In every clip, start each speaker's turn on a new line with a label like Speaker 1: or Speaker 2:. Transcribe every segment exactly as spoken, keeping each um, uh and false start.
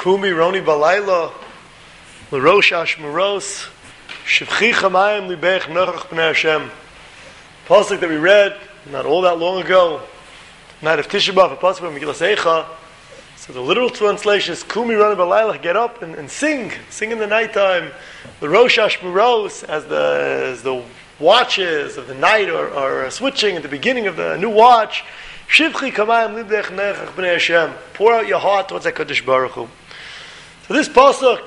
Speaker 1: Kumi Roni Balayla, L'Rosh Hashmuros, Shivchi Chamayim Libech Nochach B'nei Hashem. Pasuk that we read not all that long ago, night of Tisha B'Av, a pasuk from Megillas Eicha. So the literal translation is Kumi Roni Balayla, get up and, and sing, sing in the nighttime. L'Rosh Hashmuros, as the as the watches of the night are, are switching at the beginning of the new watch. Shivchi Kamayim Libech Nechach B'nei Hashem. Pour out your heart towards HaKadosh Baruch Hu. So this pasuk,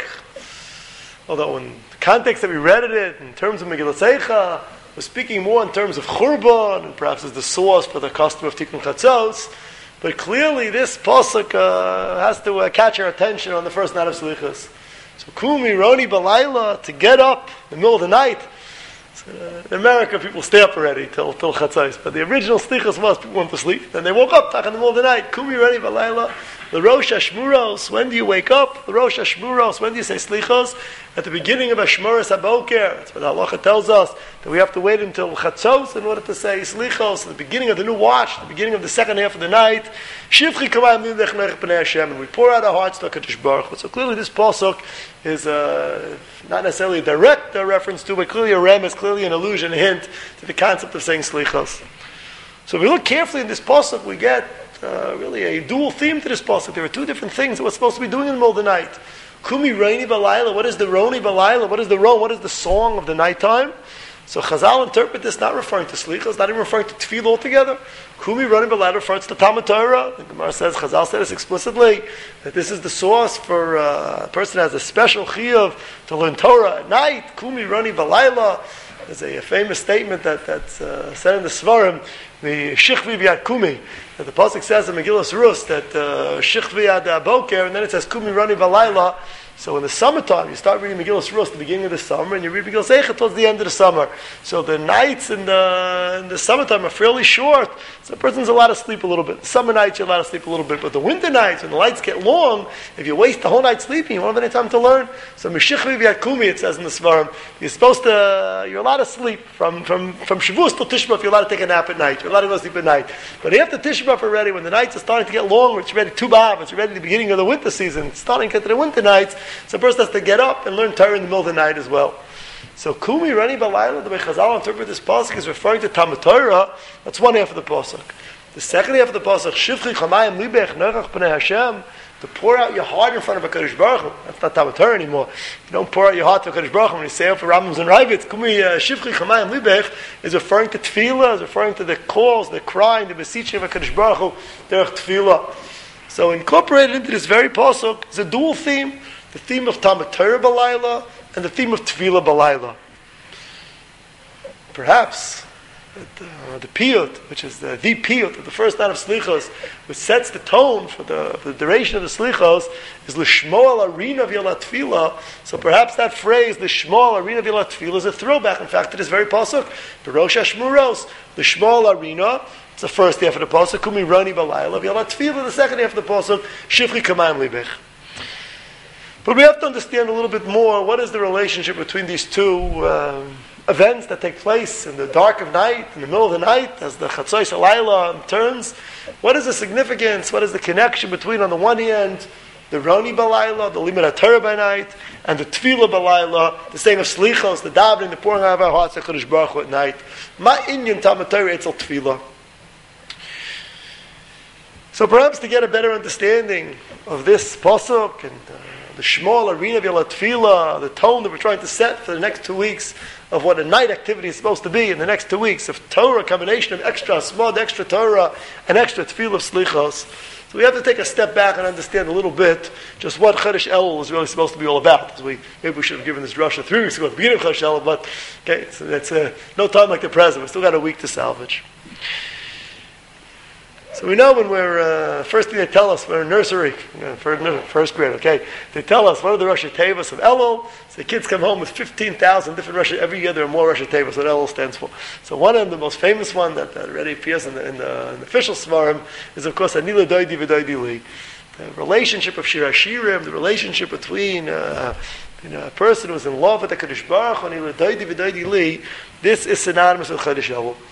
Speaker 1: although in the context that we read it in terms of Megillas Eicha, we're speaking more in terms of Churban, and perhaps as the source for the custom of Tikkun Chatzos, but clearly this pasuk uh, has to uh, catch our attention on the first night of Slichos. So Kumi Roni Balayla, to get up in the middle of the night. So, uh, in America, people stay up already till till Chatzos, but the original Slichos was people went to sleep, then they woke up in the middle of the night. Kumi Roni Balayla, the Rosh Hashmuros. When do you wake up? The Rosh Hashmuros. When do you say Slichos? At the beginning of Hashmuros HaBoker. That's what the halacha tells us, that we have to wait until Chatzos in order to say Slichos, at the beginning of the new watch, the beginning of the second half of the night. Shivchi Kamayim Libech Nechach B'nei Hashem, and we pour out our hearts to HaKadosh Baruch Hu. So clearly this pasuk is uh, not necessarily a direct uh, reference to, but clearly a rem, is clearly an allusion, a hint to the concept of saying Slichos. So if we look carefully in this pasuk, we get uh, really a dual theme to this pasuk. There are two different things that we're supposed to be doing in the middle of the night. Kumi Roni Balayla. What is the Roni Balayla? What is the Ron? What is the song of the nighttime? So Chazal interpret this not referring to Slichos, not even referring to Tefillah altogether. Kumi Roni Balayla refers to Talmud Torah. The Gemara says, Chazal said this explicitly, that this is the source for uh, a person who has a special chiyuv to learn Torah at night. Kumi Roni Balayla. There's a, a famous statement that, that's uh, said in the Svarim, the Shichvi V'yad Kumi, that the pasuk says in Megillas Rus that Shichvi Ad Boker, and then it says Kumi Roni Balayla. So in the summertime, you start reading Megillas Rus at the beginning of the summer, and you read Megillas Eicha towards the end of the summer. So the nights in the in the summertime are fairly short. So a person's allowed to sleep a little bit. The summer nights, you're allowed to sleep a little bit. But the winter nights, when the lights get long, if you waste the whole night sleeping, you won't have any time to learn. So Meshichvi V'yad Kumi, it says in the Svarim, you're supposed to, you're allowed to sleep from from from Shavuos till Tisha B'Av. You're allowed to take a nap at night. You're allowed to go to sleep at night. But after Tisha B'Av already, when the nights are starting to get longer, it's already Tu B'Av, it's already the beginning of the winter season, it's starting to get to the winter nights. So a person has to get up and learn Torah in the middle of the night as well. So Kumi Roni Balayla, the way Chazal interpret this pasuk, is referring to Talmud Torah. That's one half of the pasuk. The second half of the pasuk, Shivchi Chamayim Libech Nechach B'nei Hashem, to pour out your heart in front of HaKadosh Baruch Hu. That's not Talmud Torah anymore. You don't pour out your heart to HaKadosh Baruch Hu when you say it for Rambams and Rabbits. Kumi uh, Shivchi Chamayim Libech is referring to Tefillah, is referring to the calls, the crying, the beseeching of HaKadosh Baruch Hu, derech Tefillah. So incorporated into this very pasuk is a dual theme. The theme of Talmud Torah Balayla and the theme of Tefillah Balayla. Perhaps uh, the piyut, which is the, the piyut of the first night of Slichos, which sets the tone for the, for the duration of the Slichos, is L'shmo al arina v'yala Tefillah. So perhaps that phrase, L'shmo al arina v'yala Tefillah, is a throwback, in fact, to this very pasuk, B'rosh Hashmuros, L'shmo al arina. It's the first half of the pasuk, Kumi Roni Balayla v'yala Tefillah. The second half of the pasuk, Shivchi Kamayim Libech. But we have to understand a little bit more what is the relationship between these two uh, events that take place in the dark of night, in the middle of the night, as the Chatzos Halayla turns. What is the significance? What is the connection between, on the one hand, the Roni Balayla, the Limud HaTorah by night, and the Tefillah Balayla, the saying of Slichos, the davening, the pouring out of our hearts to HaKadosh Baruch Hu at night. Ma inyan Talmud Torah etzel Tefillah. So perhaps to get a better understanding of this pasuk and uh, the Shmo arena v'yala Tefillah, the tone that we're trying to set for the next two weeks of what a night activity is supposed to be in the next two weeks of Torah, a combination of extra Asmod, extra Torah, and extra Tefillah of Slichos. So we have to take a step back and understand a little bit just what Chodesh Elul is really supposed to be all about. As we maybe we should have given this drasha three weeks ago at the beginning of Chodesh Elul, but okay, it's, it's uh, no time like the present. We've still got a week to salvage. So we know when we're, uh, first thing they tell us, we're in nursery, you know, first, first grade, okay? They tell us, what are the Rosh Tevos of Elul? So the kids come home with fifteen thousand different Rosh, every year there are more Rosh Tevos, what Elul stands for. So one of them, the most famous one that, that already appears in the, in the, in the official Svarim, is of course, Anila Doidi V'Doidi Li. The relationship of Shir HaShirim, the relationship between uh, you know, a person who's in love with the Kadosh Baruch Hu, Anila Doidi V'Doidi Li, this is synonymous with Chodesh Elul.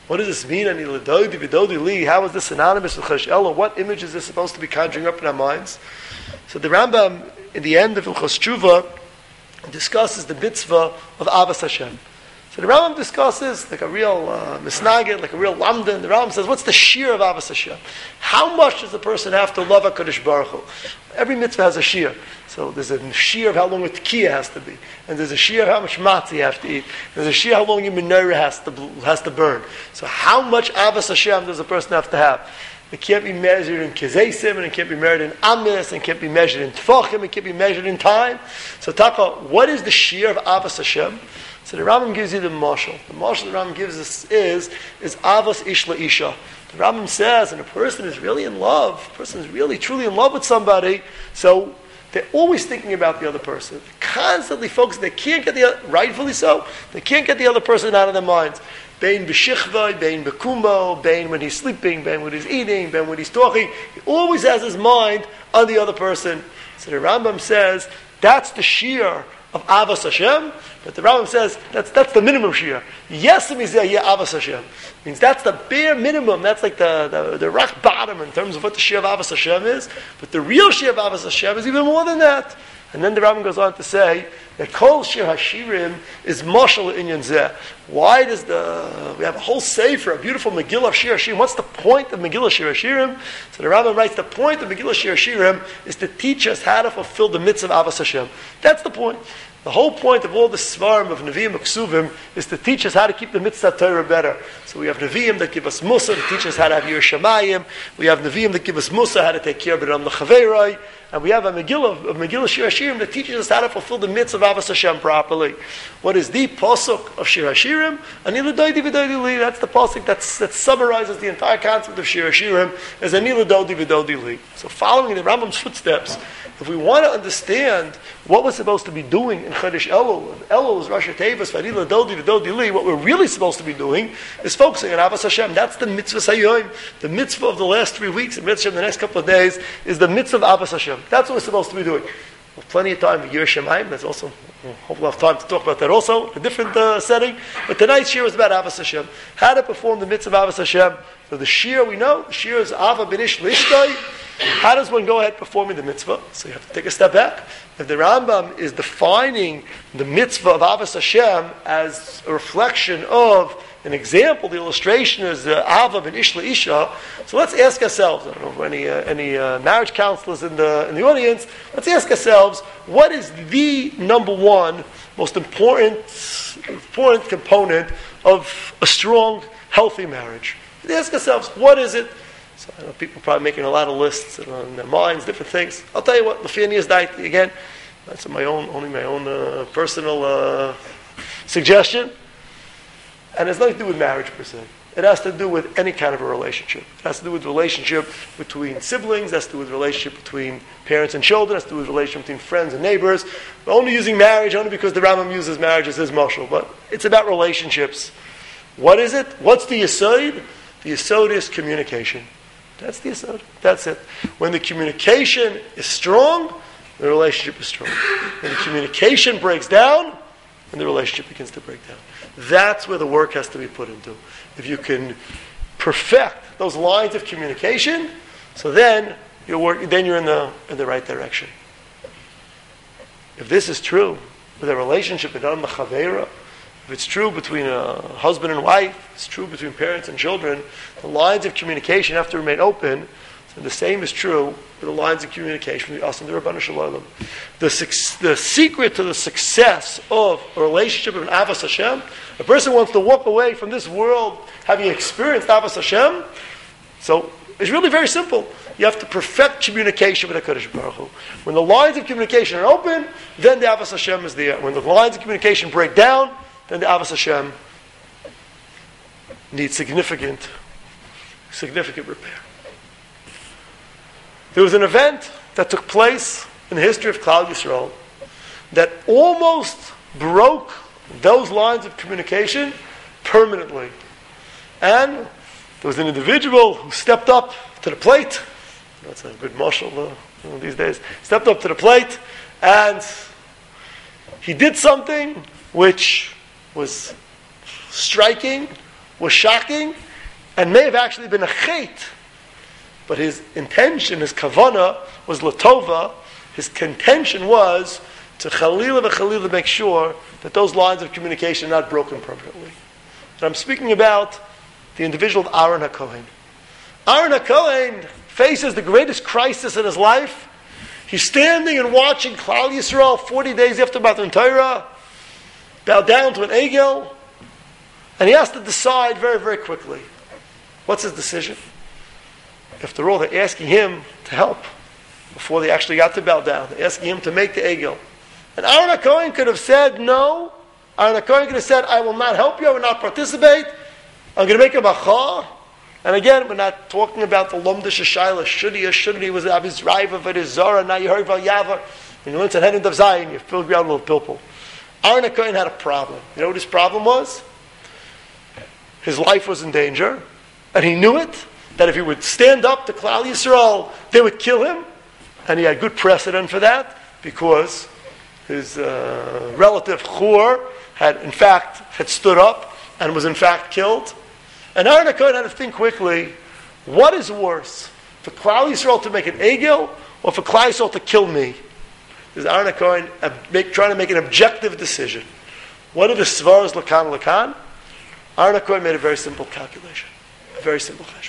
Speaker 1: What does this mean? Ani l'dodi v'dodi li. How is this synonymous with Chodesh Elul? What image is this supposed to be conjuring up in our minds? So the Rambam, in the end of Hilchos Tshuva, discusses the mitzvah of Avas Hashem. So the Rambam discusses, like a real uh, misnagid, like a real lamdan, the Rambam says, what's the shear of Avas Hashem? How much does a person have to love HaKadosh Baruch Hu? Every mitzvah has a shear. So there's a shear of how long a tekiah has to be. And there's a shear of how much matzah you have to eat. There's a shear how long your menorah has to, has to burn. So how much Avas Hashem does a person have to have? It can't be measured in kezesim, and it can't be measured in amis, and it can't be measured in tfachim, it can't be measured in time. So Taka, what is the shear of Avas Hashem? So the Rambam gives you the mashal. The mashal the Rambam gives us is, is Avas Ish Isha. The Rambam says, and a person is really in love, a person is really truly in love with somebody, so they're always thinking about the other person. They're constantly focused. They can't get the other, rightfully so, they can't get the other person out of their minds. Bein b'shichva, bein b'kumbo, bein when he's sleeping, bein when he's eating, bein when he's talking. He always has his mind on the other person. So the Rambam says, that's the shear of Avas Hashem, but the Rambam says that's that's the minimum shear. Yes, it means yeah, Avas Hashem. Means that's the bare minimum. That's like the, the, the rock bottom in terms of what the shear of Avas Hashem is. But the real shear of Avas Hashem is even more than that. And then the Rambam goes on to say that Kol Shir Hashirim is Mashal Inyan Zeh. Why does the we have a whole sefer, a beautiful Megillah of Shir Hashirim? What's the point of Megillah Shir Hashirim? So the Rambam writes the point of Megillah Shir Hashirim is to teach us how to fulfill the mitzvah of Avas Hashem. That's the point. The whole point of all the svarim of Nevi'im and Ksuvim is to teach us how to keep the mitzvah Torah better. So we have Nevi'im that give us Musa, to teach us how to have Yiras Shamayim. We have Nevi'im that give us Musa, how to take care of it on the Chaverai. And we have a Megillah, a Megillah Shir Hashirim that teaches us how to fulfill the mitzvah of Avas Hashem properly. What is the pasuk of Shir Hashirim? Ani l'dodi v'dodi li. That's the pasuk that's, that summarizes the entire concept of Shir Hashirim as Ani l'dodi v'dodi li. So following the Rambam's footsteps, if we want to understand what we're supposed to be doing in Chodesh Elul, Elul is Rosh Hashanah, Ani l'dodi v'dodi li, what we're really supposed to be doing is focusing on Avas Hashem. That's the mitzvah Sayyim. The mitzvah of the last three weeks, the mitzvah of the next couple of days, is the mitzvah of Avas Hashem. That's what we're supposed to be doing. With plenty of time for Yiras Shamayim. There's also, hopefully we'll have time to talk about that also, a different uh, setting. But tonight's shir is about Avas Hashem. How to perform the mitzvah of Avas Hashem. So the shir, we know, the shir is Ava B'nish Lishtoi. How does one go ahead performing the mitzvah? So you have to take a step back. If the Rambam is defining the mitzvah of Avas Hashem as a reflection of an example, the illustration is uh, Ava ben Ishla Isha. So let's ask ourselves, I don't know if any, uh, any uh, marriage counselors in the, in the audience, let's ask ourselves, what is the number one, most important, important component of a strong, healthy marriage? Let's ask ourselves, what is it? So I know people are probably making a lot of lists in their minds, different things. I'll tell you what, Lefinia's diet, again, that's my own, only my own uh, personal uh, suggestion. And it has nothing to do with marriage per se. It has to do with any kind of a relationship. It has to do with the relationship between siblings, it has to do with the relationship between parents and children, it has to do with the relationship between friends and neighbors. We're only using marriage only because the Rambam uses marriage as his mashal, but it's about relationships. What is it? What's the yesod? The yesod is communication. That's the yesod. That's it. When the communication is strong, the relationship is strong. When the communication breaks down, then the relationship begins to break down. That's where the work has to be put into. If you can perfect those lines of communication, so then you're work, then you're in the in the right direction. If this is true with a relationship with Adam Chavera, if it's true between a husband and wife, it's true between parents and children, the lines of communication have to remain open. And the same is true with the lines of communication between us and the Rabbanu Shalom. The, the secret to the success of a relationship with Avas Hashem, a person wants to walk away from this world having experienced Avas Hashem, so it's really very simple. You have to perfect communication with HaKadosh Baruch Hu. When the lines of communication are open, then the Avas Hashem is there. When the lines of communication break down, then the Avas Hashem needs significant, significant repair. There was an event that took place in the history of Klal Yisrael that almost broke those lines of communication permanently. And there was an individual who stepped up to the plate. That's a good mashal uh, you know, these days. Stepped up to the plate and he did something which was striking, was shocking and may have actually been a chait. But his intention, his kavanah, was latova. His contention was to chalila v'chalila make sure that those lines of communication are not broken permanently. And I'm speaking about the individual of Aaron HaKohen. Aaron HaKohen faces the greatest crisis in his life. He's standing and watching Klal Yisrael forty days after Matan Torah bow down to an egel, and he has to decide very, very quickly. What's his decision? After all, they're asking him to help before they actually got to bow down. They're asking him to make the egel. And Aaron HaKohen could have said no. Aaron HaKohen could have said, I will not help you, I will not participate. I'm going to make a macha. And again, we're not talking about the Lomdish Shaila. Should he or shouldn't he? Was Abis Raiva, Vedis Zara, now you heard Val Yavar. When you learn Sanhedrin Dav Zayin, you filled out a little pilpul. Aaron HaKohen had a problem. You know what his problem was? His life was in danger. And he knew it, that if he would stand up to Klal Yisrael, they would kill him. And he had good precedent for that, because his uh, relative Chur had, in fact, had stood up and was in fact killed. And Aaron HaKohen had to think quickly, what is worse, for Klal Yisrael to make an egel, or for Klal Yisrael to kill me? Is Aaron HaKohen uh, make, trying to make an objective decision? What are the svaras lakan lakan? Aaron HaKohen made a very simple calculation. A very simple cheshbon.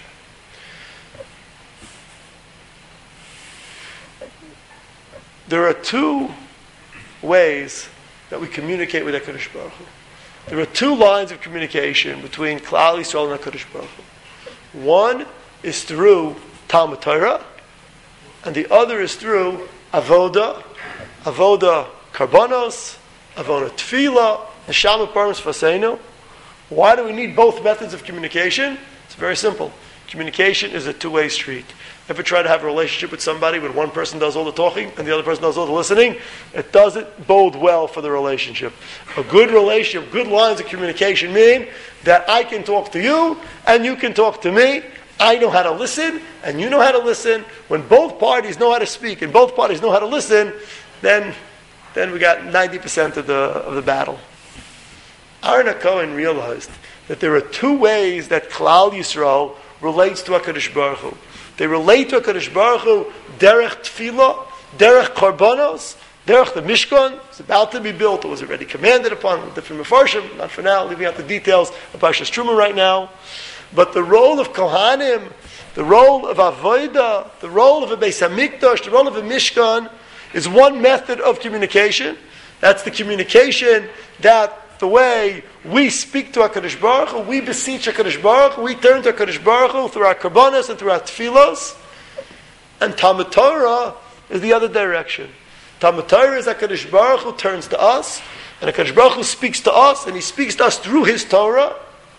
Speaker 1: There are two ways that we communicate with HaKadosh Baruch Hu. There are two lines of communication between Klal Yisrael and HaKadosh Baruch Hu. One is through Talmud Torah, and the other is through Avoda, Avoda Karbanos, Avoda Tefillah, Neshama Parmas Faseinu. Why do we need both methods of communication? It's very simple. Communication is a two-way street. Ever try to have a relationship with somebody when one person does all the talking and the other person does all the listening? It doesn't bode well for the relationship. A good relationship, good lines of communication mean that I can talk to you and you can talk to me. I know how to listen and you know how to listen. When both parties know how to speak and both parties know how to listen, then, then we got ninety percent of the, of the battle. Aaron HaKohen realized that there are two ways that Klal Yisrael relates to HaKadosh Baruch Hu. They relate to HaKadosh Baruch Hu derech tefillah, derech karbanos, derech the Mishkan. It's about to be built. It was already commanded upon with different mefarshim. Not for now, leaving out the details of Parshas Truma right now. But the role of Kohanim, the role of Avodah, the role of a Beis HaMikdash, the role of a Mishkan is one method of communication. That's the communication that the way we speak to HaKadosh Baruch Hu, we beseech HaKadosh Baruch Hu, we turn to HaKadosh Baruch Hu through our karbanos and through our tefillos. And Talmud Torah is the other direction. Talmud Torah is HaKadosh Baruch Hu turns to us, and HaKadosh Baruch Hu speaks to us, and He speaks to us through His Torah.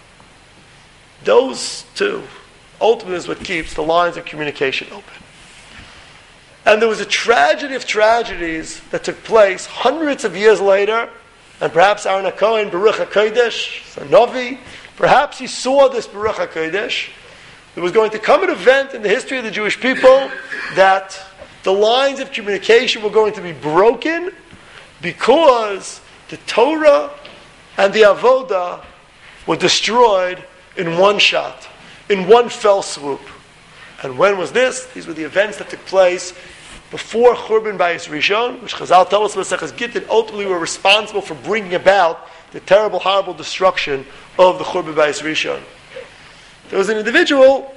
Speaker 1: Those two ultimately is what keeps the lines of communication open. And there was a tragedy of tragedies that took place hundreds of years later. And perhaps Aaron HaKohen, Baruch HaKodesh, a Navi, perhaps he saw this Baruch HaKodesh. There was going to come an event in the history of the Jewish people that the lines of communication were going to be broken because the Torah and the Avodah were destroyed in one shot, in one fell swoop. And when was this? These were the events that took place before Churban Bayis Rishon, which Chazal tell us Maseches Gittin ultimately were responsible for bringing about the terrible, horrible destruction of the Churban Bayis Rishon. There was an individual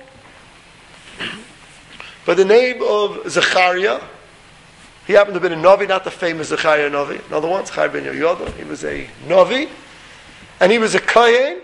Speaker 1: by the name of Zechariah. He happened to have been a Navi, not the famous Zechariah Navi. Another one, Zechariah ben Yehoyada. He was a Navi, and he was a Kohen,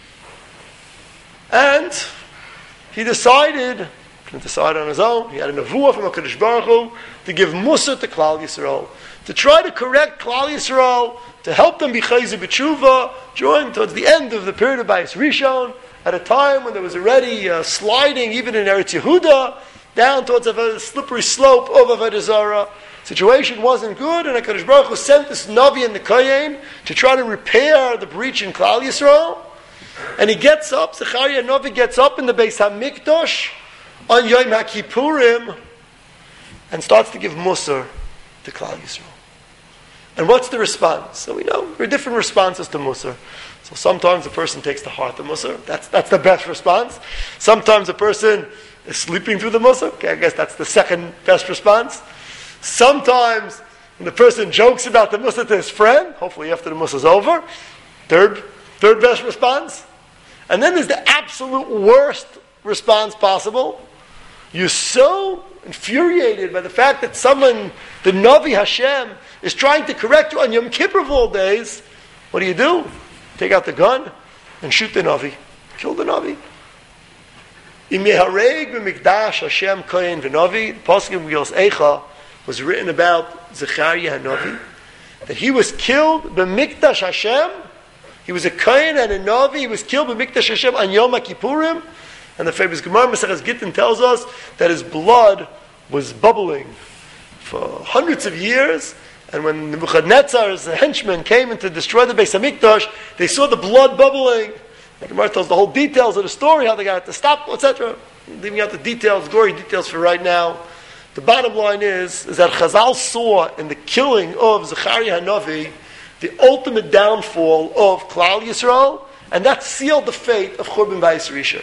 Speaker 1: and he decided. He decided on his own. He had a nevuah from HaKadosh Baruch Hu to give Musa to Klal Yisrael, to try to correct Klal Yisrael, to help them be chayzer b'tshuva during towards the end of the period of Bayis Rishon, at a time when there was already uh, sliding, even in Eretz Yehuda, down towards a slippery slope of Avodah Zarah. Situation wasn't good, and HaKadosh Baruch Hu sent this Navi and the Kohen to try to repair the breach in Klal Yisrael. And he gets up, Zechariah Navi gets up in the Beis HaMikdash on Yom HaKippurim and starts to give Musar to Klal Yisrael. And what's the response? So we know there are different responses to Musar. So sometimes the person takes to heart the Musar. That's, that's the best response. Sometimes the person is sleeping through the Musar. Okay, I guess that's the second best response. Sometimes when the person jokes about the Musar to his friend, hopefully after the Musar is over, third, third best response. And then there's the absolute worst response possible. You're so infuriated by the fact that someone, the Navi Hashem, is trying to correct you on Yom Kippur of all days. What do you do? Take out the gun and shoot the Navi. Kill the Navi. Im yehareg b'mikdash Hashem kohen v'Navi. The pasuk in Megillas Eicha was written about Zechariah HaNavi, that he was killed b'mikdash Hashem. He was a kohen and a Navi. He was killed b'mikdash Hashem on Yom HaKippurim. And the famous Gemara Maseches Gittin tells us that his blood was bubbling for hundreds of years. And when Nebuchadnezzar's henchmen came in to destroy the Beis Hamikdash, they saw the blood bubbling. The Gemara tells the whole details of the story, how they got to stop, et cetera. Leaving out the details, gory details for right now. The bottom line is, is that Chazal saw in the killing of Zechariah HaNavi the ultimate downfall of Klal Yisrael, and that sealed the fate of Churban Bayis Rishon.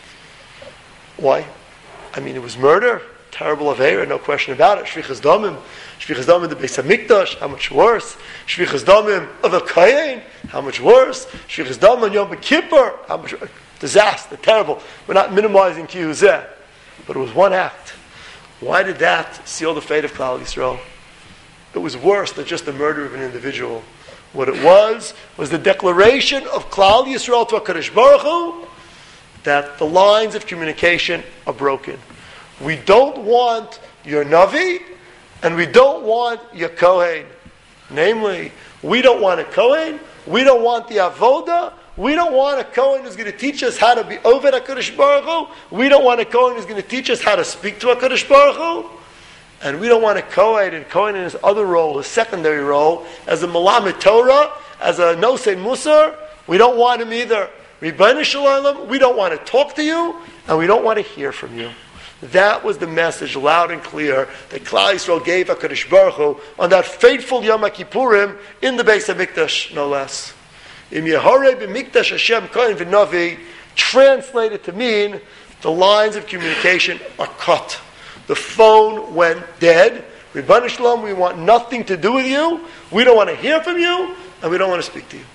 Speaker 1: Why? I mean, it was murder, terrible aveira, no question about it. Shvichas damim, shvichas damim the Beis Hamikdash, how much worse? Shvichas damim of a kohen, how much worse? Shvichas damim Yom Kippur, how much disaster, terrible. We're not minimizing Ki Huzeh, but it was one act. Why did that seal the fate of Klal Yisrael? It was worse than just the murder of an individual. What it was was the declaration of Klal Yisrael to HaKadosh Baruch Hu that the lines of communication are broken. We don't want your Navi, and we don't want your Kohen. Namely, we don't want a Kohen, we don't want the Avoda, we don't want a Kohen who's going to teach us how to be over HaKadosh Baruch Hu, we don't want a Kohen who's going to teach us how to speak to HaKadosh Baruch Hu, and we don't want a Kohen, and Kohen in his other role, his secondary role, as a Malamed Torah, as a Nosei Musar, we don't want him either. Ribbono Shel Olam, we don't want to talk to you, and we don't want to hear from you. That was the message, loud and clear, that Klal Yisrael gave HaKadosh Baruch Hu on that fateful Yom HaKippurim in the Beis HaMikdash, no less. Im Yeharei b'mikdash Hashem kohen v'Navi, translated to mean the lines of communication are cut. The phone went dead. Ribbono Shel Olam, we want nothing to do with you. We don't want to hear from you, and we don't want to speak to you.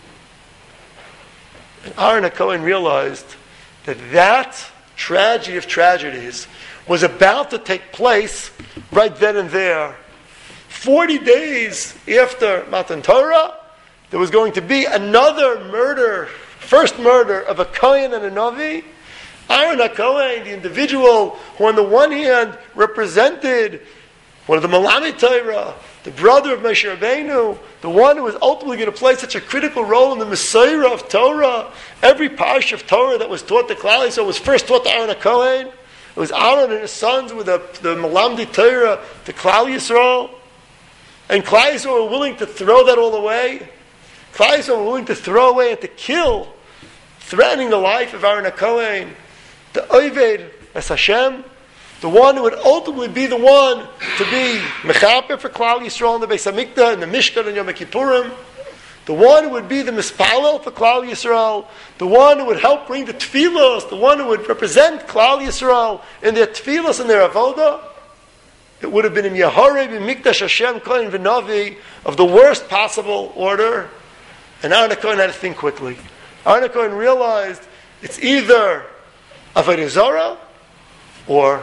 Speaker 1: And Aaron HaKohen realized that that tragedy of tragedies was about to take place right then and there. Forty days after Matan Torah, there was going to be another murder, first murder of a Kohen and a Navi. Aaron HaKohen, the individual who on the one hand represented one of the Malamed Torah, the brother of Moshe Rabbeinu, the one who was ultimately going to play such a critical role in the Messiah of Torah. Every parsha of Torah that was taught to Klal Yisrael was first taught to Aaron HaKohen. It was Aaron and his sons with the, the Malamed Torah to Klal Yisrael. And Klal Yisrael were willing to throw that all away. Klal Yisrael were willing to throw away and to kill, threatening the life of Aaron HaKohen, the Oved as Hashem, the one who would ultimately be the one to be Mechaper for Klal Yisrael in the Beis Hamikdash and the Mishkan and Yom Kippurim, the one who would be the Mispalel for Klal Yisrael, the one who would help bring the Tfilos, the one who would represent Klal Yisrael in their Tfilos and their Avodah. It would have been in Yeharei b'mikdash Hashem kohen v'Navi of the worst possible order. And Aaron HaKohen had to think quickly. Aaron HaKohen realized it's either Avodah Zarah or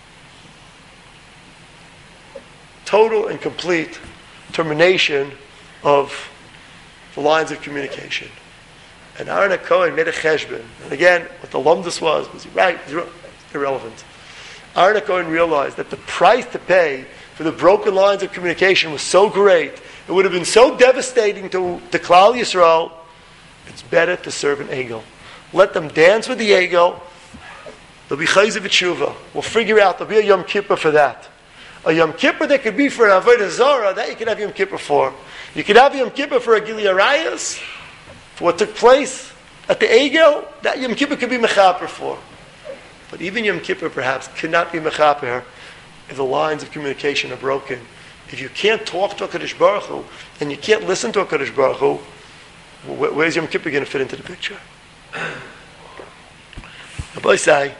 Speaker 1: total and complete termination of the lines of communication. And Aaron HaKohen made a cheshbon. And again, what the lumdus was, was he right? Was he wrong? Irrelevant. Aaron HaKohen realized that the price to pay for the broken lines of communication was so great, it would have been so devastating to, to Klal Yisrael, it's better to serve an egel. Let them dance with the egel. There'll be chayzer v'tshuva. We'll figure out, there'll be a Yom Kippur for that. A Yom Kippur that could be for an Avodah Zarah, that you could have Yom Kippur for. You could have Yom Kippur for a Gilui Arayos, for what took place at the Egel, that Yom Kippur could be Mechaper for. But even Yom Kippur perhaps could not be Mechaper if the lines of communication are broken. If you can't talk to HaKadosh Baruch Hu, and you can't listen to HaKadosh Baruch Hu, wh- where's Yom Kippur going to fit into the picture? Rabbi say,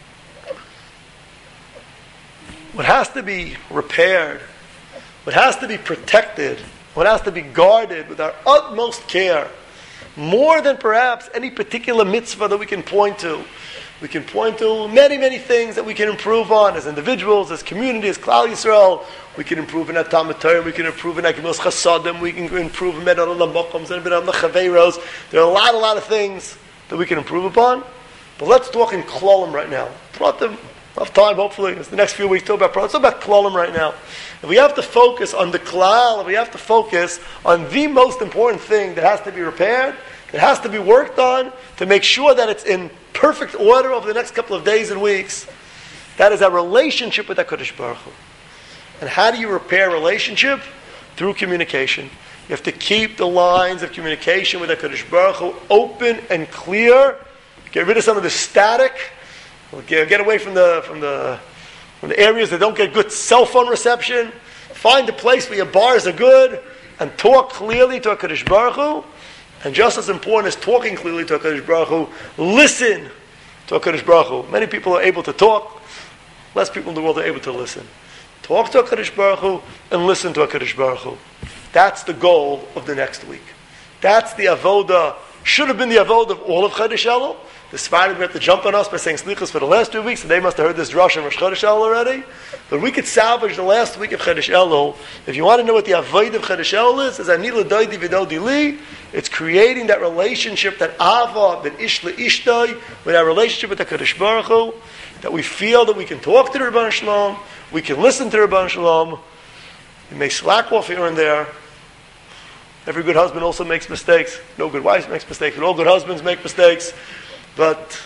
Speaker 1: what has to be repaired, what has to be protected, what has to be guarded with our utmost care, more than perhaps any particular mitzvah that we can point to. We can point to many, many things that we can improve on as individuals, as community, as Klal Yisrael. We can improve in our Talmud Torah, we can improve in our Gemilas Chasadim, we can improve in Medal Lamokams, and Medal Chaveiros. There are a lot, a lot of things that we can improve upon. But let's talk in Klolim right now. Brought them enough time, hopefully. It's the next few weeks, talk about Let's talk about Klolim right now. If we have to focus on the Klal, if we have to focus on the most important thing that has to be repaired, that has to be worked on to make sure that it's in perfect order over the next couple of days and weeks, that is our relationship with HaKadosh Baruch Hu. And how do you repair a relationship? Through communication. You have to keep the lines of communication with HaKadosh Baruch Hu open and clear. Get rid of some of the static. Get, get away from the, from, the, from the areas that don't get good cell phone reception. Find a place where your bars are good and talk clearly to HaKadosh Baruch Hu. And just as important as talking clearly to HaKadosh Baruch Hu, listen to HaKadosh Baruch Hu. Many people are able to talk. Less people in the world are able to listen. Talk to HaKadosh Baruch Hu and listen to HaKadosh Baruch Hu. That's the goal of the next week. That's the avoda, should have been the avoda of all of Chodesh Elul. The Sfardim have to jump on us by saying slichus for the last two weeks, and they must have heard this drush in Rosh Chodesh Elul already. But we could salvage the last week of Chodesh Elul. If you want to know what the avodah of Chodesh Elul is, is Ani l'doidi v'dodi li. It's creating that relationship, that ava, ben ish le'ishtoi, with our relationship with the HaKadosh Baruch Hu, that we feel that we can talk to the Rebbeinu Shalom, we can listen to the Rebbeinu Shalom, we may slack off here and there. Every good husband also makes mistakes. No good wife makes mistakes, but all good husbands make mistakes. But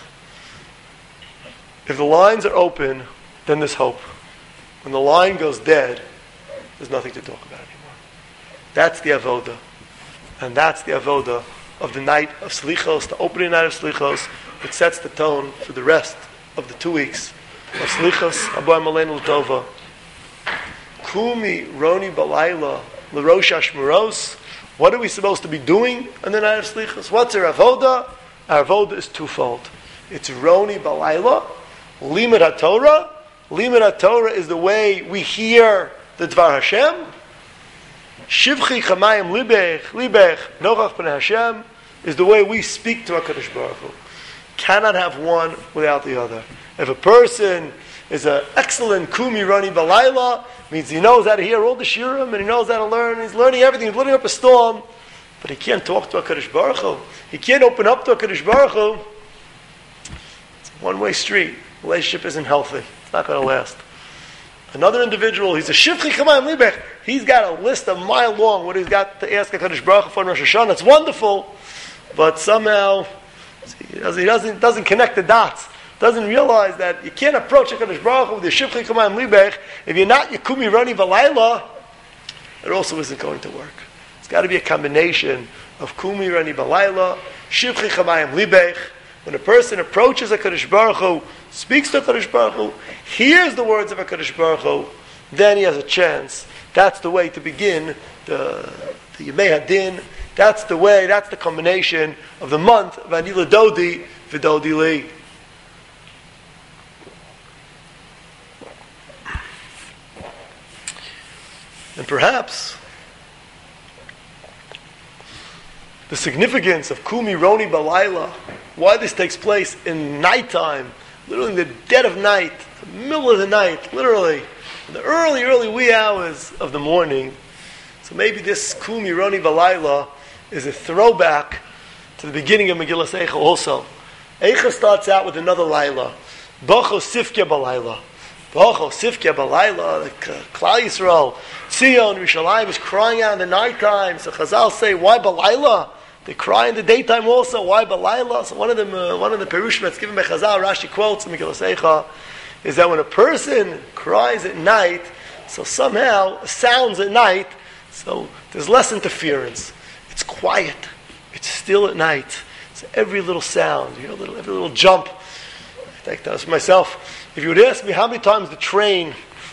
Speaker 1: if the lines are open, then there's hope. When the line goes dead, there's nothing to talk about anymore. That's the avoda. And that's the avoda of the night of Slichos, the opening night of Slichos, which sets the tone for the rest of the two weeks of Slichos, Aboy Malenu L'Tova. Kumi Roni Balayla L'Rosh Hashmeros. What are we supposed to be doing on the night of Slichos? What's our avoda? Our avoda is twofold. It's Roni Balayla, Limud HaTorah. Limud HaTorah is the way we hear the Dvar Hashem. Shivchi Chamayim Libech, Libech, Nochach Pnei Hashem is the way we speak to HaKadosh Baruch Hu. Cannot have one without the other. If a person is an excellent Kumi Roni Balayla, means he knows how to hear all the shirim and he knows how to learn, he's learning everything, he's learning up a storm, but he can't talk to HaKadosh Baruch Hu. He can't open up to HaKadosh Baruch Hu. It's a one-way street. The relationship isn't healthy. It's not going to last. Another individual, he's a Shivchi Chamayim Libech. He's got a list a mile long what he's got to ask HaKadosh Baruch Hu for Rosh Hashanah. It's wonderful, but somehow he doesn't, he doesn't, doesn't connect the dots. Doesn't realize that you can't approach HaKadosh Baruch Hu with your Shivchi Chamayim Libech if you're not Yakumi Rani Balayla. It also isn't going to work. It's got to be a combination of Kumi Rani Balayla, Shivchi Chamayim Libech. When a person approaches HaKadosh Baruch Hu, speaks to HaKadosh Baruch Hu, hears the words of HaKadosh Baruch Hu, then he has a chance. That's the way to begin the, the Yemei Hadin. That's the way, that's the combination of the month of Ani l'Dodi v'Dodi Li. And perhaps the significance of Kumi Roni Balayla, why this takes place in nighttime, literally in the dead of night, the middle of the night, literally, in the early, early wee hours of the morning. So maybe this Kumi Roni Balayla is a throwback to the beginning of Megillas Eicha also. Eicha starts out with another Laila, Bocho Sifkya Balayla. Bocho Sifkya Balayla, the Klal Yisrael, Tzion, Rishalayim is crying out in the nighttime. So Chazal say, why Balayla? They cry in the daytime also. Why Balayla? So one of them, uh, one of the Perushim that's given by Chazal, Rashi quotes in Megillas Eicha, is that when a person cries at night, so somehow sounds at night, so there's less interference. It's quiet. It's still at night. So every little sound, you know, little, every little jump. I take that for myself. If you would ask me how many times the train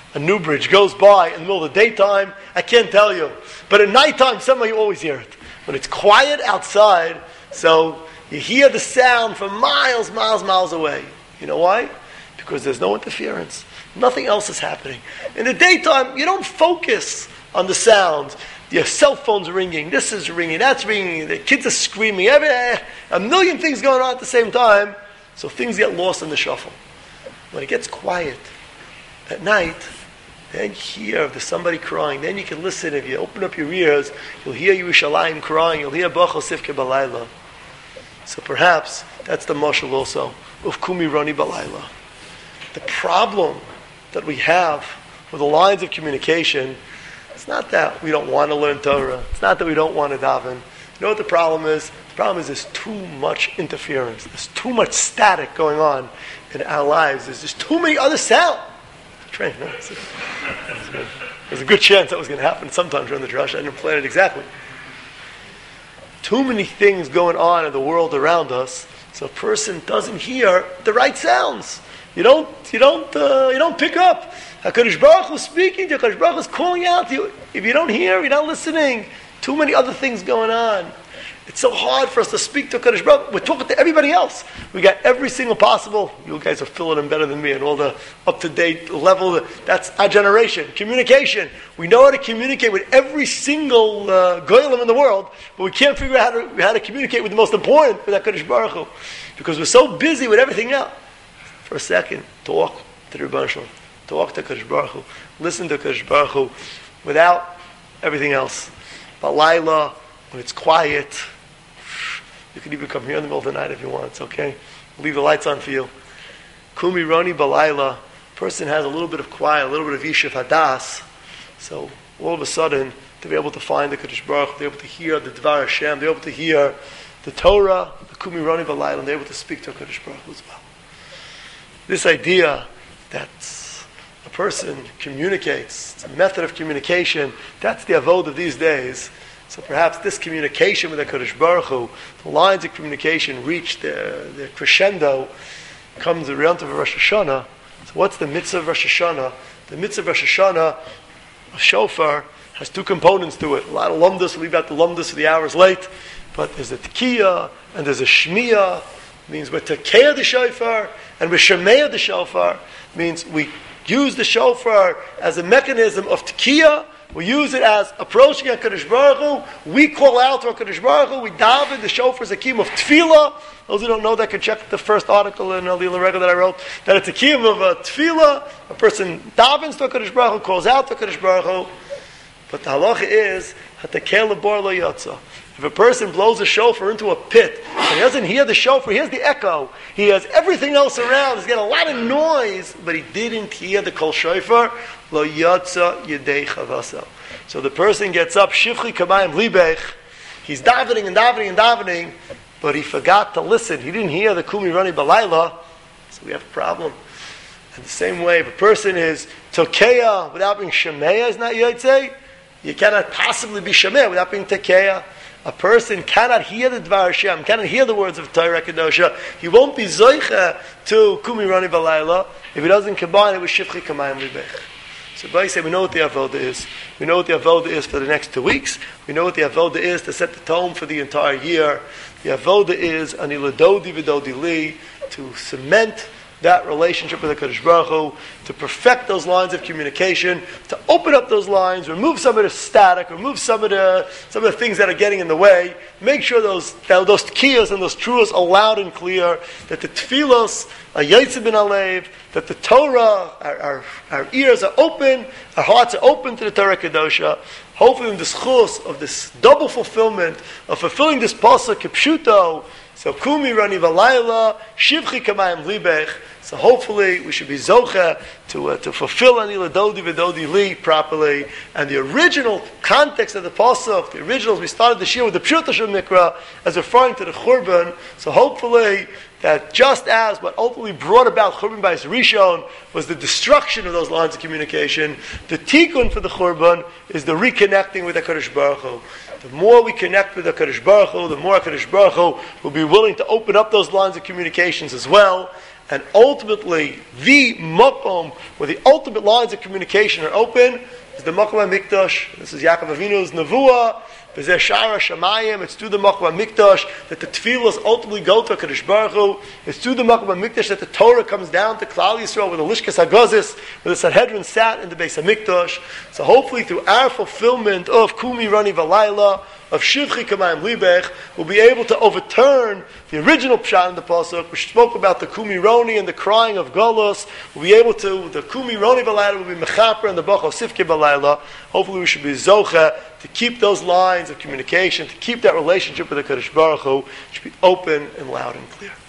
Speaker 1: a new bridge goes by in the middle of the daytime, I can't tell you. But at nighttime, somehow you always hear it. When it's quiet outside, so you hear the sound from miles, miles, miles away. You know why? Because there's no interference. Nothing else is happening. In the daytime, you don't focus on the sound. Your cell phone's ringing, this is ringing, that's ringing, the kids are screaming, every, a million things going on at the same time, so things get lost in the shuffle. When it gets quiet at night, then you hear if there's somebody crying, then you can listen. If you open up your ears, you'll hear Yerushalayim crying, you'll hear Bachal Sifke Balayla. So perhaps that's the mashal also of Kumi Rani Balayla. The problem that we have with the lines of communication, it's not that we don't want to learn Torah. It's not that we don't want to daven. You know what the problem is? The problem is there's too much interference. There's too much static going on in our lives. There's just too many other sounds. Train, no? There's a good chance that was going to happen sometime during the drush. I didn't plan it exactly. Too many things going on in the world around us, so a person doesn't hear the right sounds. You don't, you don't, uh, you don't pick up. HaKadosh Baruch Hu is speaking to you. HaKadosh Baruch Hu is calling out to you. If you don't hear, you're not listening. Too many other things going on. It's so hard for us to speak to HaKadosh Baruch Hu. We're talking to everybody else. We got every single possible. You guys are filling in better than me and all the up-to-date level. That's our generation. Communication. We know how to communicate with every single uh, goyim in the world, but we can't figure out how to, how to communicate with the most important, with HaKadosh Baruch Hu. Because we're so busy with everything else. For a second, talk to the Rebbeinu Shalom. Talk to HaKadosh Baruch Hu. Listen to HaKadosh Baruch Hu without everything else. Balayla, when it's quiet, you can even come here in the middle of the night if you want. It's okay. Leave the lights on for you. Kumi Rani Balayla. Person has a little bit of quiet, a little bit of Yishuv Hadas. So all of a sudden, to be able to find the HaKadosh Baruch Hu, they're able to hear the Dvar Hashem, they're able to hear the Torah, the Kumi Rani Balayla, and they're able to speak to HaKadosh Baruch Hu as well. This idea that a person communicates, it's a method of communication, that's the avod of these days. So perhaps this communication with HaKadosh Baruch Hu, the lines of communication reach their, their crescendo, comes the Yom Tov of Rosh Hashanah. So what's the mitzvah of Rosh Hashanah? The mitzvah of Rosh Hashanah, a shofar, has two components to it. A lot of lumdus, we'll leave out the lumdus for the hours late, but there's a tekiah and there's a shmiyah. Means we're tekiah the shofar and we're shemeah the shofar. Means we use the shofar as a mechanism of tekiah. We use it as approaching HaKadosh Baruch Hu. We call out to HaKadosh Baruch Hu. We daven. The shofar is a kiyum of tefillah. Those who don't know that can check the first article in Aliyah Rega that I wrote. That it's a kiyum of a tefillah. A person davens to HaKadosh Baruch Hu, calls out to HaKadosh Baruch Hu. But the halacha is hatekel lebor lo yotza. If a person blows a shofar into a pit and he doesn't hear the shofar, he hears the echo. He has everything else around. He's got a lot of noise, but he didn't hear the kol shofar. Lo yatsa yedei chavasa. So the person gets up, shivchi kamayim libech. He's davening and davening and davening, but he forgot to listen. He didn't hear the kumi rani balayla. So we have a problem. In the same way, if a person is tokeya without being shemeya, is not yotzei, you cannot possibly be shemeya without being tokeya. A person cannot hear the Dvar Hashem, cannot hear the words of Torah Kedosha. He won't be zoicha to Kumi Rani Balayla if he doesn't combine it with Shivchi Kamayim Libech. So by say we know what the avoda is. We know what the avoda is for the next two weeks. We know what the avoda is to set the tone for the entire year. The avoda is ani ladodi v'dodi li, to cement that relationship with the HaKadosh Baruch Hu, to perfect those lines of communication, to open up those lines, remove some of the static, remove some of the some of the things that are getting in the way, make sure those that those tkiyas and those truas are loud and clear, that the tefillos are yitzim bin alev, that the Torah, our, our, our ears are open, our hearts are open to the Torah Kedosha. Hopefully in the schus of this double fulfillment, of fulfilling this pasuk kipshuto, so kumi rani v'layla, shivchi kamayim libech. So hopefully we should be zocha to uh, to fulfill ani ladodi v'dodi li properly. And the original context of the pasuk, the originals, we started the shir with the pshuta shel mikra as referring to the churban. So hopefully that just as what ultimately brought about churban bayis rishon was the destruction of those lines of communication, the tikkun for the churban is the reconnecting with the HaKadosh Baruch Hu. The more we connect with the HaKadosh Baruch Hu, the more HaKadosh Baruch Hu will be willing to open up those lines of communications as well. And ultimately, the makom, where the ultimate lines of communication are open, is the makom HaMikdash. This is Yaakov Avinu's Nevuah. B'zeh Shara Shamayim. It's through the makom HaMikdash that the tefillos ultimately go to HaKadosh Baruch Hu. It's through the makom HaMikdash that the Torah comes down to Klal Yisrael, where the Lishkas HaGazis, where the Sanhedrin sat in the Beis HaMikdash. So hopefully, through our fulfillment of Kumi Rani Valayla, of Shivchi Kamayim Libech, we'll be able to overturn the original Pshat in the Pasuk, which spoke about the Kumi Roni and the crying of Golos. We'll be able to, the Kumi Roni Balayla will be Mechaper and the Bach of Sivke Balayla. Hopefully we should be Zocha to keep those lines of communication, to keep that relationship with the Kadosh Baruch Hu, should be open and loud and clear.